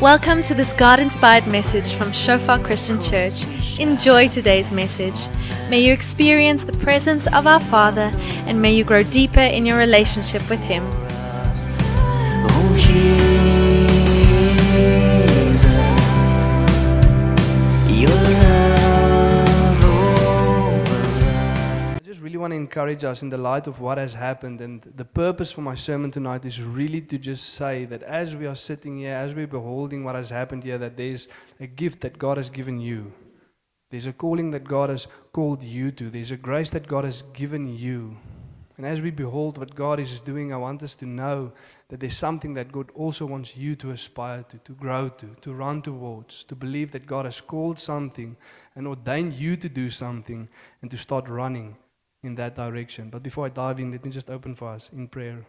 Welcome to this God-inspired message from Shofar Christian Church. Enjoy today's message. May you experience the presence of our Father and may you grow deeper in your relationship with Him. Oh, Jesus, your love over us. I just really want to encourage us in the light of what has happened, and the purpose for my sermon tonight is really to just say that as we are sitting here, as we're beholding what has happened here, that there's a gift that God has given you. There's a calling that God has called you to. There's a grace that God has given you. And as we behold what God is doing, I want us to know that there's something that God also wants you to aspire to grow to run towards, to believe that God has called something and ordained you to do something and to start running in that direction. But before I dive in, let me just open for us in prayer.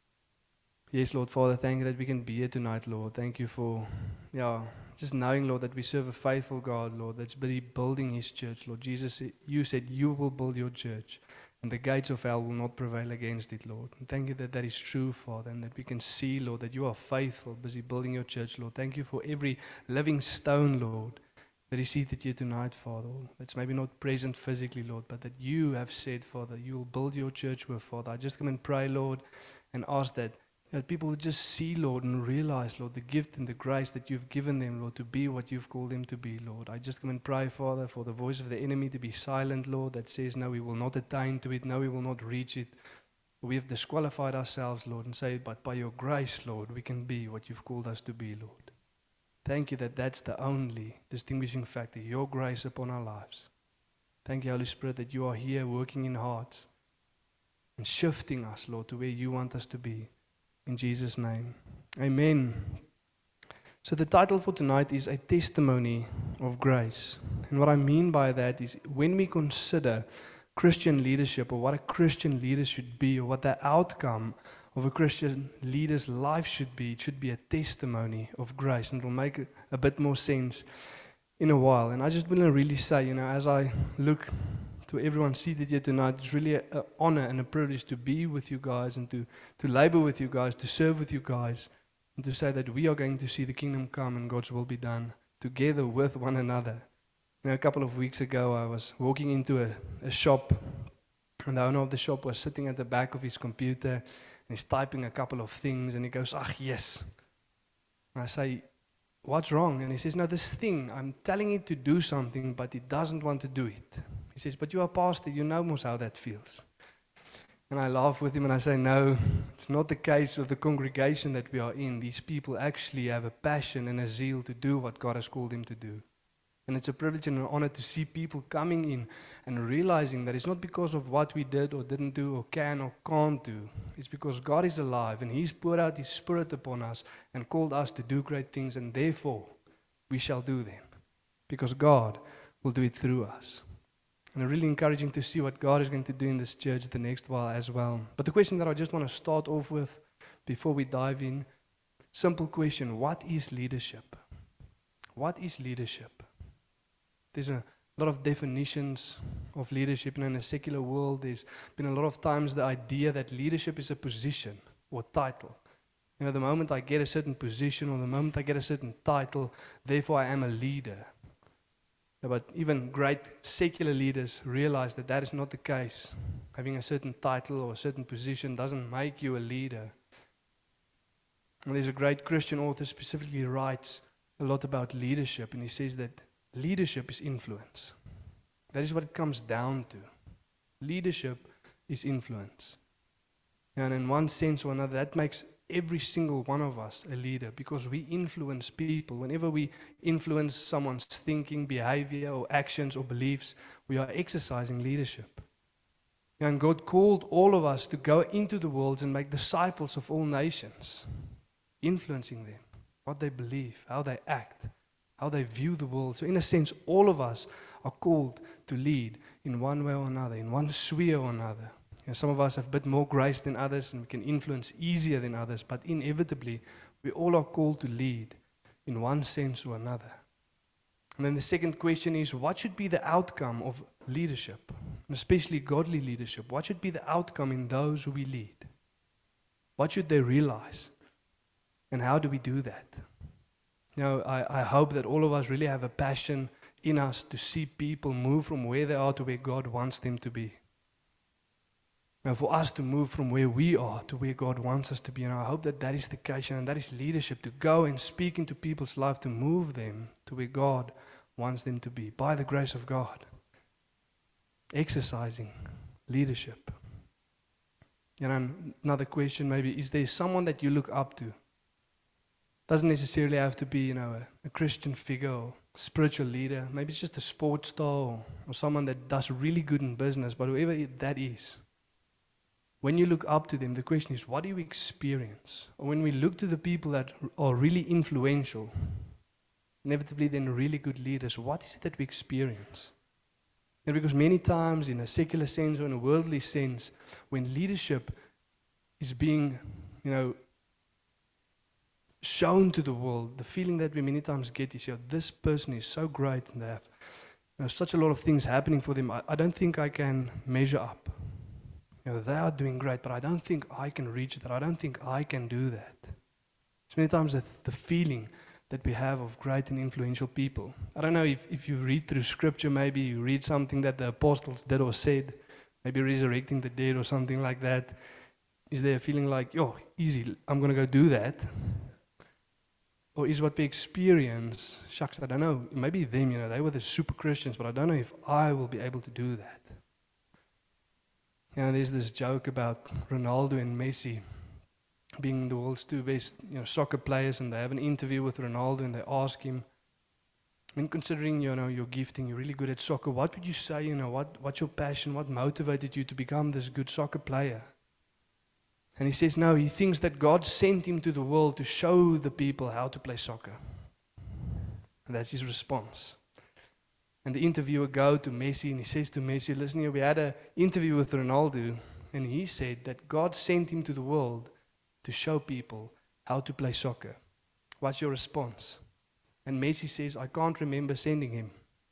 Yes, Lord Father, thank you that we can be here tonight, Lord. Thank you for, just knowing, Lord, that we serve a faithful God, Lord, that's busy building His church, Lord. Jesus, you said you will build your church, and the gates of hell will not prevail against it, Lord. And thank you that that is true, Father, and that we can see, Lord, that you are faithful, busy building your church, Lord. Thank you for every living stone, Lord, that is seated here tonight, Father, that's maybe not present physically, Lord, but that you have said, Father, you will build your church with, Father. I just come and pray, Lord, and ask that people would just see, Lord, and realize, Lord, the gift and the grace that you've given them, Lord, to be what you've called them to be, Lord. I just come and pray, Father, for the voice of the enemy to be silent, Lord, that says, no, we will not attain to it, no, we will not reach it. We have disqualified ourselves, Lord, and say, but by your grace, Lord, we can be what you've called us to be, Lord. Thank you that that's the only distinguishing factor, your grace upon our lives. Thank you, Holy Spirit, that you are here working in hearts and shifting us, Lord, to where you want us to be. In Jesus' name, amen. So the title for tonight is A Testimony of Grace. And what I mean by that is when we consider Christian leadership, or what a Christian leader should be, or what the outcome of a Christian leader's life should be, it should be a testimony of grace. And it'll make a bit more sense in a while. And I just want to really say, as I look to everyone seated here tonight, it's really an honor and a privilege to be with you guys and to labor with you guys, to serve with you guys, and to say that we are going to see the kingdom come and God's will be done together with one another. A couple of weeks ago, I was walking into a shop, and the owner of the shop was sitting at the back of his computer, and he's typing a couple of things, and he goes, yes. And I say, what's wrong? And he says, no, this thing, I'm telling it to do something, but it doesn't want to do it. He says, but you are a pastor, you know most how that feels. And I laugh with him and I say, no, it's not the case with the congregation that we are in. These people actually have a passion and a zeal to do what God has called them to do. And it's a privilege and an honor to see people coming in and realizing that it's not because of what we did or didn't do or can or can't do. It's because God is alive and He's poured out His Spirit upon us and called us to do great things, and therefore we shall do them because God will do it through us. And really encouraging to see what God is going to do in this church the next while as well. But the question that I just want to start off with before we dive in, simple question, what is leadership? What is leadership? There's a lot of definitions of leadership, and in a secular world there's been a lot of times the idea that leadership is a position or title. The moment I get a certain position or the moment I get a certain title, therefore I am a leader. But even great secular leaders realize that that is not the case. Having a certain title or a certain position doesn't make you a leader. And there's a great Christian author specifically writes a lot about leadership, and he says that leadership is influence. That is what it comes down to. Leadership is influence. And in one sense or another, that makes every single one of us a leader, because we influence people. Whenever we influence someone's thinking, behavior, or actions or beliefs, we are exercising leadership. And God called all of us to go into the world and make disciples of all nations, influencing them, what they believe, how they act, how they view the world. So in a sense, all of us are called to lead in one way or another, in one sphere or another. Some of us have a bit more grace than others, and we can influence easier than others, but inevitably, we all are called to lead in one sense or another. And then the second question is, what should be the outcome of leadership, and especially godly leadership? What should be the outcome in those who we lead? What should they realize? And how do we do that? I hope that all of us really have a passion in us to see people move from where they are to where God wants them to be. For us to move from where we are to where God wants us to be. And I hope that that is the case, and that is leadership, to go and speak into people's life, to move them to where God wants them to be, by the grace of God. Exercising leadership. Another question maybe, is there someone that you look up to? Doesn't necessarily have to be, a Christian figure or spiritual leader. Maybe it's just a sports star or someone that does really good in business, but whoever that is. When you look up to them, the question is, what do you experience? Or when we look to the people that are really influential, inevitably then really good leaders, what is it that we experience? And because many times in a secular sense or in a worldly sense, when leadership is being, shown to the world, the feeling that we many times get is, this person is so great and they have such a lot of things happening for them. I don't think I can measure up. They are doing great, but I don't think I can reach that. I don't think I can do that. It's many times the feeling that we have of great and influential people. I don't know if you read through scripture, maybe you read something that the apostles did or said, maybe resurrecting the dead or something like that. Is there a feeling like, easy, I'm going to go do that? Or is what we experience, shucks, I don't know, maybe them, they were the super Christians, but I don't know if I will be able to do that. There's this joke about Ronaldo and Messi being the world's two best soccer players, and they have an interview with Ronaldo and they ask him, considering your gifting, you're really good at soccer, what would you say, what's your passion, what motivated you to become this good soccer player? And he says, no, he thinks that God sent him to the world to show the people how to play soccer. And that's his response. And the interviewer goes to Messi and he says to Messi, listen, we had an interview with Ronaldo, and he said that God sent him to the world to show people how to play soccer. What's your response? And Messi says, I can't remember sending him.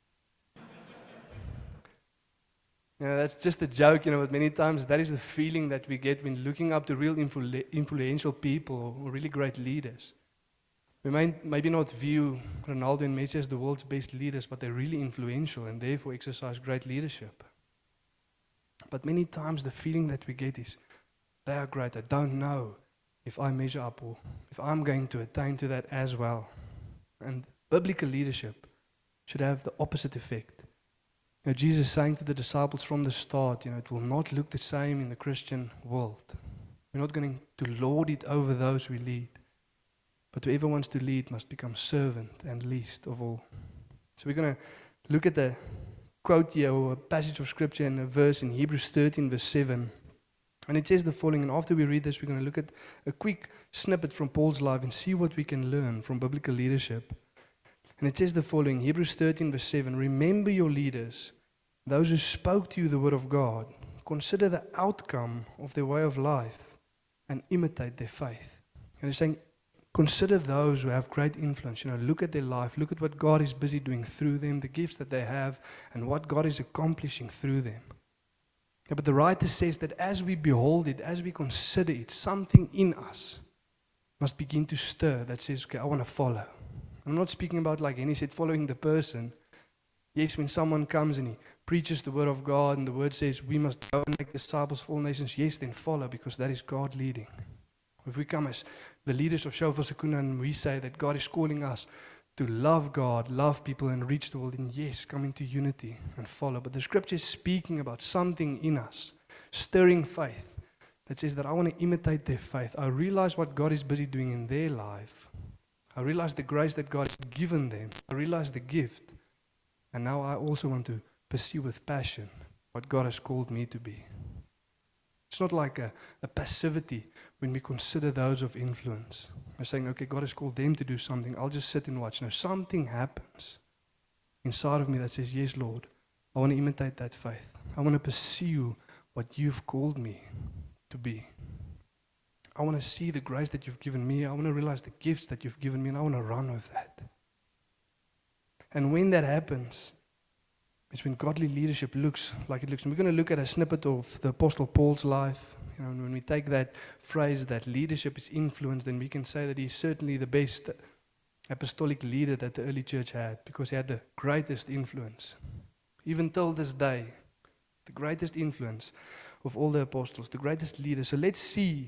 That's just a joke, but many times that is the feeling that we get when looking up to real influential people or really great leaders. We might maybe not view Ronaldo and Messi as the world's best leaders, but they're really influential and therefore exercise great leadership. But many times the feeling that we get is, they are great, I don't know if I measure up or if I'm going to attain to that as well. And biblical leadership should have the opposite effect. Jesus saying to the disciples from the start, it will not look the same in the Christian world. We're not going to lord it over those we lead. But whoever wants to lead must become servant and least of all. So we're going to look at the quote here, or a passage of scripture in a verse in Hebrews 13 verse 7. And it says the following, and after we read this, we're going to look at a quick snippet from Paul's life and see what we can learn from biblical leadership. And it says the following, Hebrews 13 verse 7, remember your leaders, those who spoke to you the word of God. Consider the outcome of their way of life and imitate their faith. And he's saying, consider those who have great influence. Look at their life. Look at what God is busy doing through them, the gifts that they have, and what God is accomplishing through them. But the writer says that as we behold it, as we consider it, something in us must begin to stir that says, okay, I want to follow. I'm not speaking about, like Henny said, following the person. Yes, when someone comes and he preaches the word of God and the word says we must go and make disciples of all nations, yes, then follow, because that is God leading. If we come as the leaders of Shofar Sakuna and we say that God is calling us to love God, love people and reach the world, then yes, come into unity and follow. But the scripture is speaking about something in us, stirring faith, that says that I want to imitate their faith. I realize what God is busy doing in their life. I realize the grace that God has given them. I realize the gift. And now I also want to pursue with passion what God has called me to be. It's not like a passivity when we consider those of influence. We're saying, okay, God has called them to do something. I'll just sit and watch. No, something happens inside of me that says, yes, Lord, I want to imitate that faith. I want to pursue what you've called me to be. I want to see the grace that you've given me. I want to realize the gifts that you've given me, and I want to run with that. And when that happens, it's when godly leadership looks like it looks. And we're going to look at a snippet of the Apostle Paul's life. And when we take that phrase that leadership is influence, then we can say that he's certainly the best apostolic leader that the early church had, because he had the greatest influence. Even till this day, the greatest influence of all the apostles, the greatest leader. So let's see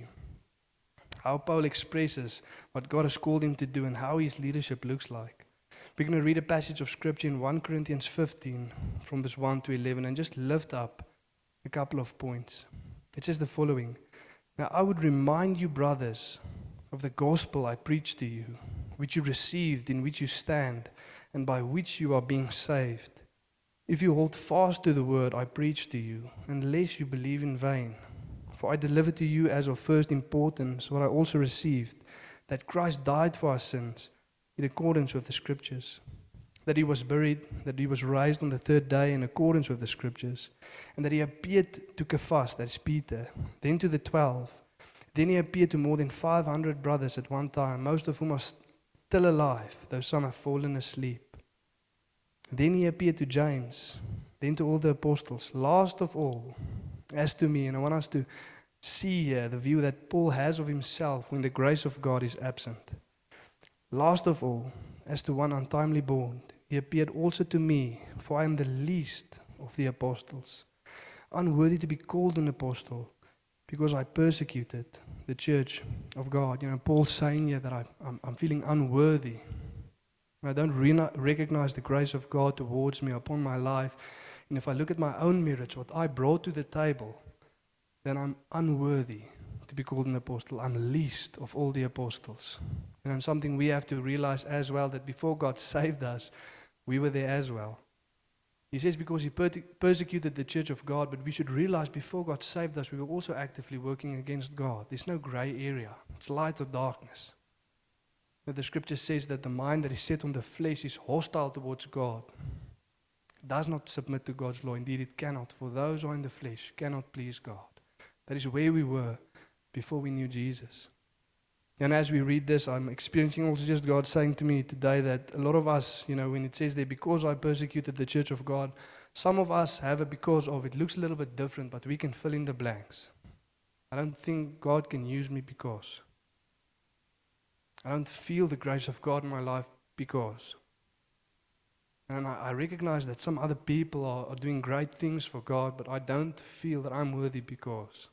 how Paul expresses what God has called him to do and how his leadership looks like. We're going to read a passage of scripture in 1 Corinthians 15 from verse 1 to 11 and just lift up a couple of points. It says the following: Now I would remind you, brothers, of the gospel I preached to you, which you received, in which you stand, and by which you are being saved, if you hold fast to the word I preached to you, unless you believe in vain. For I delivered to you as of first importance what I also received, that Christ died for our sins in accordance with the Scriptures, that he was buried, that he was raised on the third day in accordance with the Scriptures, and that he appeared to Cephas, that is Peter, then to the 12. Then he appeared to more than 500 brothers at one time, most of whom are still alive, though some have fallen asleep. Then he appeared to James, then to all the apostles. Last of all, as to me, and I want us to see here the view that Paul has of himself when the grace of God is absent. Last of all, as to one untimely born, he appeared also to me, for I am the least of the apostles, unworthy to be called an apostle, because I persecuted the church of God. You know, Paul's saying here that I'm feeling unworthy. I don't recognize the grace of God towards me upon my life. And if I look at my own merits, what I brought to the table, then I'm unworthy to be called an apostle. I'm least of all the apostles. And something we have to realize as well, that before God saved us, we were there as well. He says because he persecuted the church of God, but we should realize before God saved us, we were also actively working against God. There's no gray area. It's light or darkness. But the scripture says that the mind that is set on the flesh is hostile towards God. It does not submit to God's law. Indeed, it cannot. For those who are in the flesh cannot please God. That is where we were before we knew Jesus. And as we read this, I'm experiencing also just God saying to me today that a lot of us, you know, when it says there, because I persecuted the church of God, some of us have a because of. It looks a little bit different, but we can fill in the blanks. I don't think God can use me because. I don't feel the grace of God in my life because. And I recognize that some other people are doing great things for God, but I don't feel that I'm worthy because.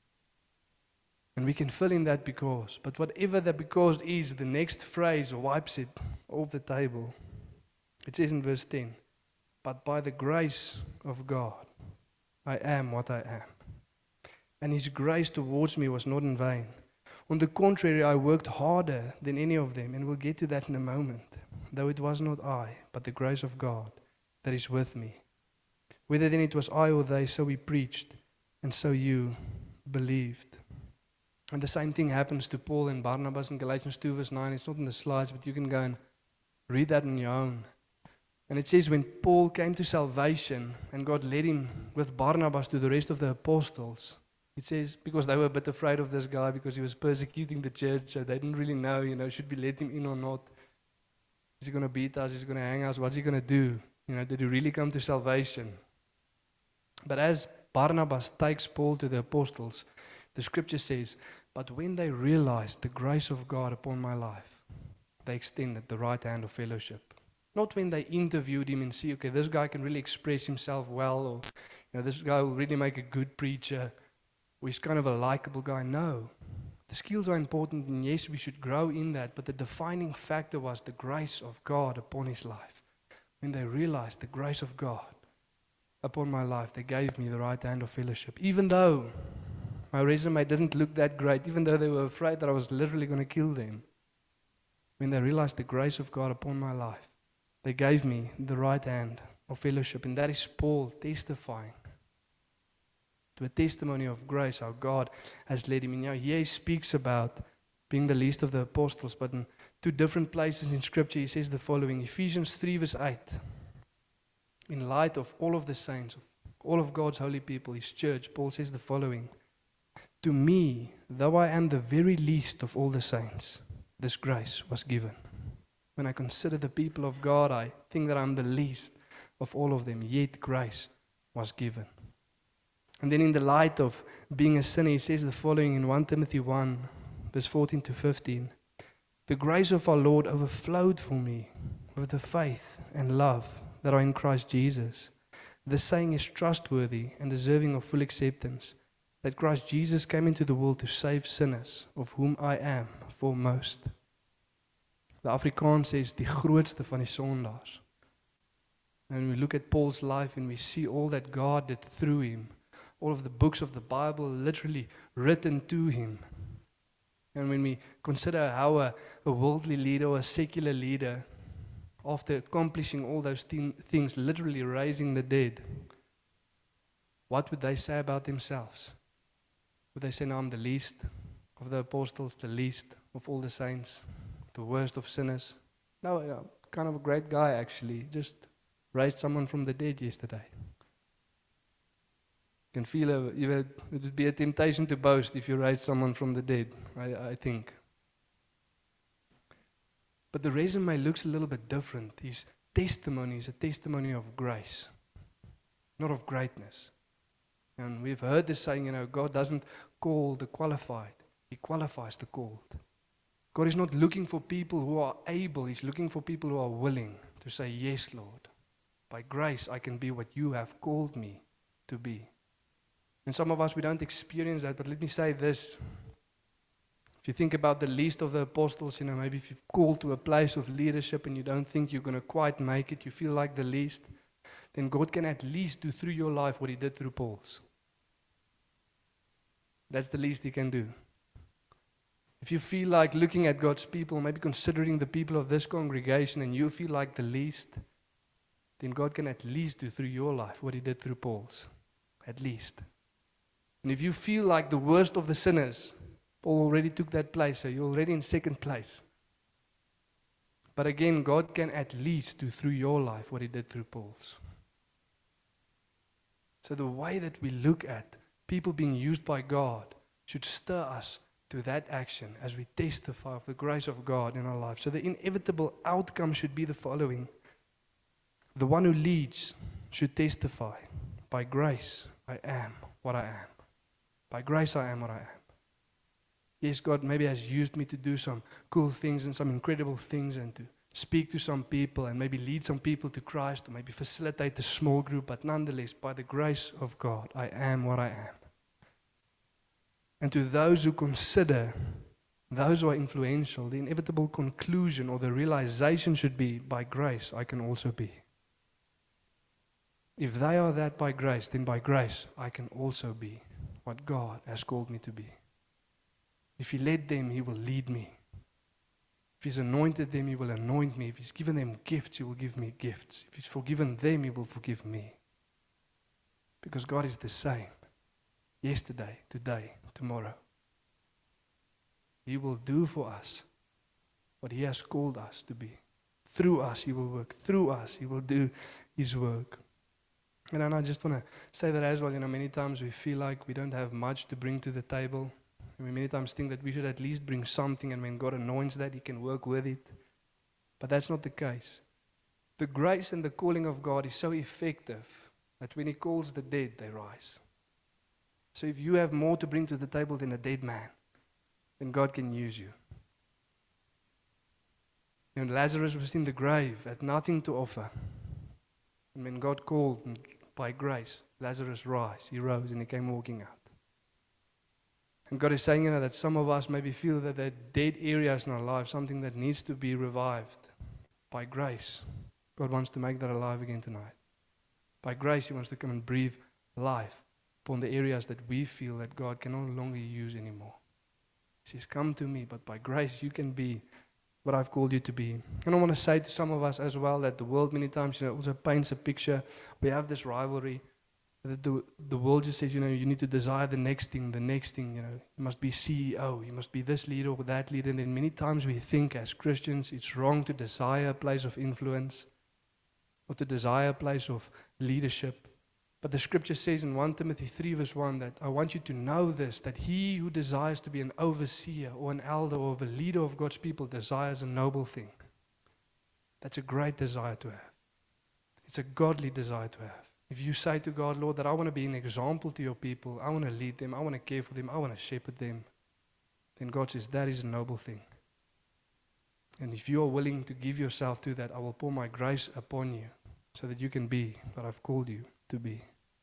And we can fill in that because. But whatever the because is, the next phrase wipes it off the table. It says in verse 10, but by the grace of God, I am what I am. And his grace towards me was not in vain. On the contrary, I worked harder than any of them, and we'll get to that in a moment. Though it was not I, but the grace of God that is with me. Whether then it was I or they, so we preached, and so you believed. And the same thing happens to Paul and Barnabas in Galatians 2 verse 9. It's not in the slides, but you can go and read that on your own. And it says when Paul came to salvation and God led him with Barnabas to the rest of the apostles, it says because they were a bit afraid of this guy because he was persecuting the church, so they didn't really know, should we let him in or not? Is he going to beat us? Is he going to hang us? What's he going to do? Did he really come to salvation? But as Barnabas takes Paul to the apostles, the scripture says, but when they realized the grace of God upon my life, they extended the right hand of fellowship. Not when they interviewed him and see, okay, this guy can really express himself well, or this guy will really make a good preacher, or he's kind of a likable guy. No. The skills are important, and yes, we should grow in that, but the defining factor was the grace of God upon his life. When they realized the grace of God upon my life, they gave me the right hand of fellowship. Even though my resume didn't look that great, even though they were afraid that I was literally going to kill them. When they realized the grace of God upon my life, they gave me the right hand of fellowship. And that is Paul testifying to a testimony of grace, how God has led him. And here he speaks about being the least of the apostles, but in two different places in Scripture he says the following. Ephesians 3 verse 8. In light of all of the saints, of all of God's holy people, his church, Paul says the following. To me, though I am the very least of all the saints, this grace was given. When I consider the people of God, I think that I'm the least of all of them, yet grace was given. And then in the light of being a sinner, he says the following in 1 Timothy 1, verse 14 to 15. The grace of our Lord overflowed for me with the faith and love that are in Christ Jesus. This saying is trustworthy and deserving of full acceptance, that Christ Jesus came into the world to save sinners, of whom I am foremost. The Afrikaans says, die grootste van die sondaars. And we look at Paul's life and we see all that God did through him, all of the books of the Bible literally written to him. And when we consider how a worldly leader or a secular leader, after accomplishing all those things, literally raising the dead, what would they say about themselves? Would they say, no, I'm the least of the apostles, the least of all the saints, the worst of sinners? No, kind of a great guy actually, just raised someone from the dead yesterday. You can feel it would be a temptation to boast if you raised someone from the dead, I think. But the resume looks a little bit different. His testimony is a testimony of grace, not of greatness. And we've heard this saying, God doesn't call the qualified. He qualifies the called. God is not looking for people who are able. He's looking for people who are willing to say, yes, Lord. By grace, I can be what you have called me to be. And some of us, we don't experience that. But let me say this. If you think about the least of the apostles, maybe if you're called to a place of leadership and you don't think you're going to quite make it, you feel like the least, then God can at least do through your life what He did through Paul's. That's the least He can do. If you feel like looking at God's people, maybe considering the people of this congregation, and you feel like the least, then God can at least do through your life what He did through Paul's. At least. And if you feel like the worst of the sinners, Paul already took that place, so you're already in second place. But again, God can at least do through your life what He did through Paul's. So the way that we look at people being used by God should stir us to that action as we testify of the grace of God in our life. So the inevitable outcome should be the following. The one who leads should testify, by grace I am what I am. By grace I am what I am. Yes, God maybe has used me to do some cool things and some incredible things and to speak to some people and maybe lead some people to Christ or maybe facilitate a small group, but nonetheless, by the grace of God, I am what I am. And to those who consider, those who are influential, the inevitable conclusion or the realization should be, by grace, I can also be. If they are that by grace, then by grace, I can also be what God has called me to be. If He led them, He will lead me. If He's anointed them, He will anoint me. If He's given them gifts, He will give me gifts. If He's forgiven them, He will forgive me. Because God is the same. Yesterday, today, tomorrow. He will do for us what He has called us to be. Through us, He will work. Through us, He will do His work. And I just want to say that as well. Many times we feel like we don't have much to bring to the table. We many times think that we should at least bring something, and when God anoints that, He can work with it. But that's not the case. The grace and the calling of God is so effective that when He calls the dead, they rise. So if you have more to bring to the table than a dead man, then God can use you. Lazarus was in the grave, had nothing to offer. And when God called, by grace, Lazarus rise. He rose and he came walking out. And God is saying that some of us maybe feel that there are dead areas in our life, something that needs to be revived. By grace, God wants to make that alive again tonight. By grace, He wants to come and breathe life upon the areas that we feel that God can no longer use anymore. He says, come to me, but by grace you can be what I've called you to be. And I want to say to some of us as well that the world many times also paints a picture. We have this rivalry. The world just says, you need to desire the next thing, you must be CEO, you must be this leader or that leader. And then many times we think as Christians it's wrong to desire a place of influence or to desire a place of leadership. But the scripture says in 1 Timothy 3 verse 1 that I want you to know this, that he who desires to be an overseer or an elder or a leader of God's people desires a noble thing. That's a great desire to have. It's a godly desire to have. If you say to God, Lord, that I want to be an example to your people, I want to lead them, I want to care for them, I want to shepherd them, then God says that is a noble thing. And if you are willing to give yourself to that, I will pour my grace upon you so that you can be what I've called you to be.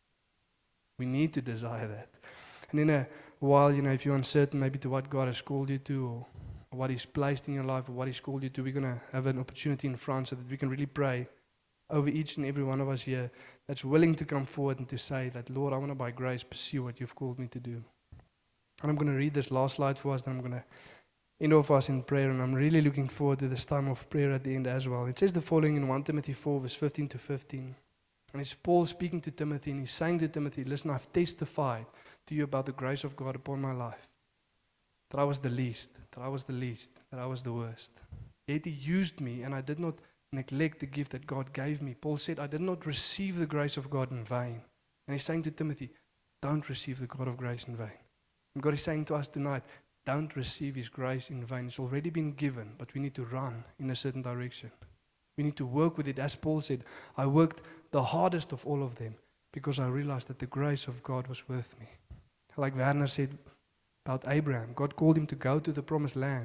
We need to desire that. And in a while, if you're uncertain maybe to what God has called you to, or what He's placed in your life, or what He's called you to, we're going to have an opportunity in front so that we can really pray over each and every one of us here that's willing to come forward and to say that, Lord, I want to by grace pursue what you've called me to do. And I'm going to read this last slide for us, then I'm going to end off us in prayer, and I'm really looking forward to this time of prayer at the end as well. It says the following in 1 Timothy 4, verse 15 to 15. And it's Paul speaking to Timothy, and he's saying to Timothy, listen, I've testified to you about the grace of God upon my life. That I was the least, that I was the worst. Yet He used me, and I did not neglect the gift that God gave me. Paul said, I did not receive the grace of God in vain. And he's saying to Timothy, don't receive the God of grace in vain. And God is saying to us tonight, don't receive His grace in vain. It's already been given, but we need to run in a certain direction. We need to work with it. As Paul said, I worked the hardest of all of them because I realized that the grace of God was with me. Like Werner said about Abraham, God called him to go to the promised land.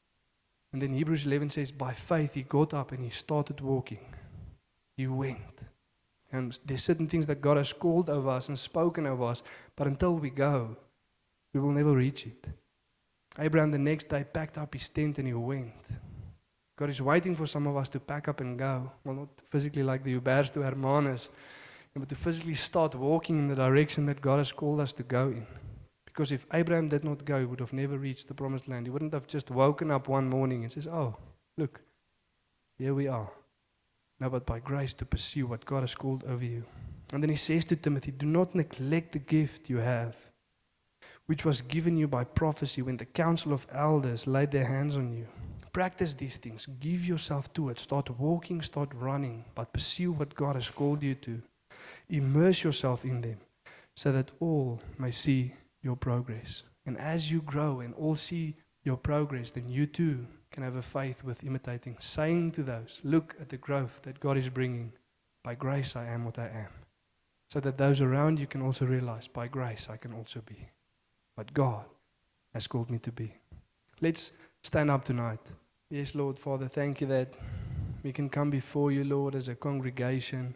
And then Hebrews 11 says, by faith he got up and he started walking. He went. And there's certain things that God has called over us and spoken over us, but until we go, we will never reach it. Abraham the next day packed up his tent and he went. God is waiting for some of us to pack up and go. Well, not physically like the Hubers to Hermanus, but to physically start walking in the direction that God has called us to go in. Because if Abraham did not go, he would have never reached the promised land. He wouldn't have just woken up one morning and says, oh, look, here we are. No, but by grace to pursue what God has called over you. And then he says to Timothy, do not neglect the gift you have, which was given you by prophecy when the council of elders laid their hands on you. Practice these things. Give yourself to it. Start walking, start running, but pursue what God has called you to. Immerse yourself in them so that all may see your progress. And as you grow and all see your progress, then you too can have a faith with imitating, saying to those, look at the growth that God is bringing. By grace I am what I am. So that those around you can also realize, by grace I can also be what God has called me to be. Let's stand up tonight. Yes, Lord, Father, thank you that we can come before you, Lord, as a congregation,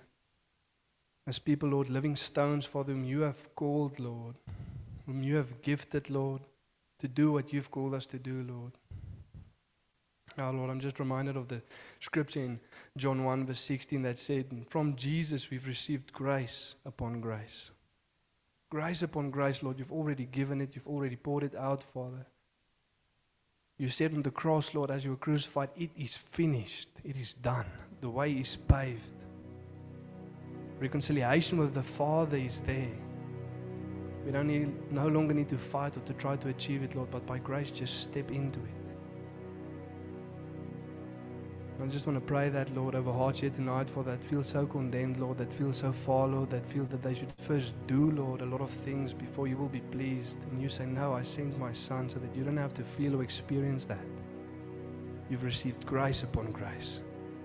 as people, Lord, living stones, Father, whom you have called, Lord, whom you have gifted, Lord, to do what you've called us to do, Lord. Now, Lord, I'm just reminded of the scripture in John 1 verse 16 that said, from Jesus we've received grace upon grace. Grace upon grace, Lord, you've already given it, you've already poured it out, Father. You said on the cross, Lord, as you were crucified, it is finished, it is done. The way is paved. Reconciliation with the Father is there. We no longer need to fight or to try to achieve it, Lord, but by grace just step into it. I just want to pray that, Lord, over hearts here tonight, for that feel so condemned, Lord, that feel so far, Lord, that feel that they should first do, Lord, a lot of things before you will be pleased. And you say, no, I sent my Son so that you don't have to feel or experience that. You've received grace upon grace.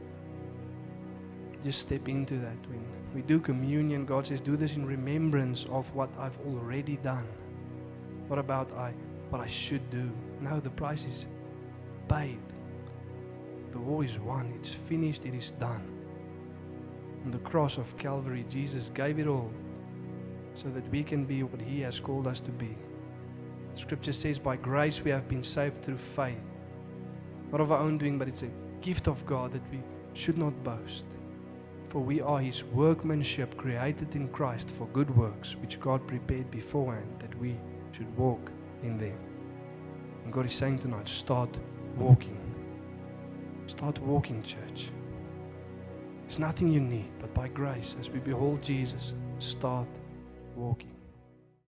Just step into that. When we do communion, God says, do this in remembrance of what I've already done. What about what I should do? No, the price is paid. The war is won. It's finished. It is done. On the cross of Calvary, Jesus gave it all so that we can be what He has called us to be. The scripture says, by grace we have been saved through faith. Not of our own doing, but it's a gift of God that we should not boast. For we are His workmanship, created in Christ for good works, which God prepared beforehand that we should walk in them. And God is saying tonight, start walking. Start walking, church. There's nothing you need, but by grace, as we behold Jesus, start walking.